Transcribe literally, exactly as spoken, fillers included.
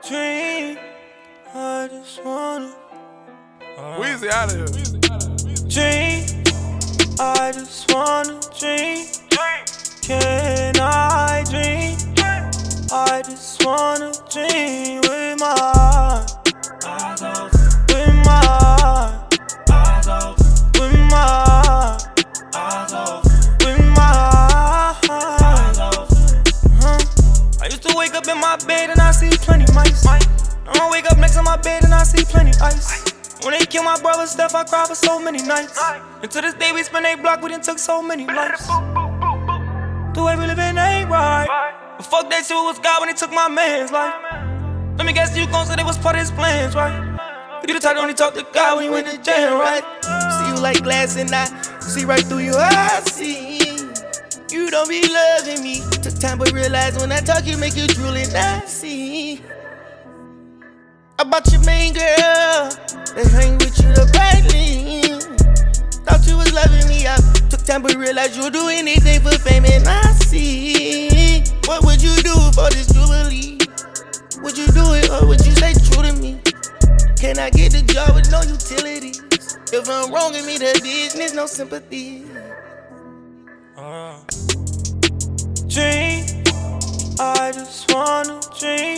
Dream, I just wanna uh, Weezy out of here. Dream, I just wanna dream. Can I dream? I just wanna dream with my eyes open, with my eyes open, with my eyes open, with my eyes open. Huh? I used to wake up in my bed and I see plenty mice. Now I wake up next to my bed and I see plenty ice. When they killed my brother Steph, I cried for so many nights. And to this day we spend a block, we done took so many lives. The way we living ain't right. But fuck that shit, was God when he took my man's life. Let me guess, you gon' say that was part of his plans, right? You the type to only talk to God when you in the jail, right? See you like glass and I see right through your eyes. See, you don't be loving me. Took time but realize when I talk you make you drool and I see. About your main girl, they hang with you the brightly. Thought you was loving me, I took time but realized you'll do anything for fame and I see. What would you do for this jubilee? Would you do it or would you stay true to me? Can I get the job with no utilities? If I'm wrong, give me the business, no sympathy. uh, Dream, I just wanna dream.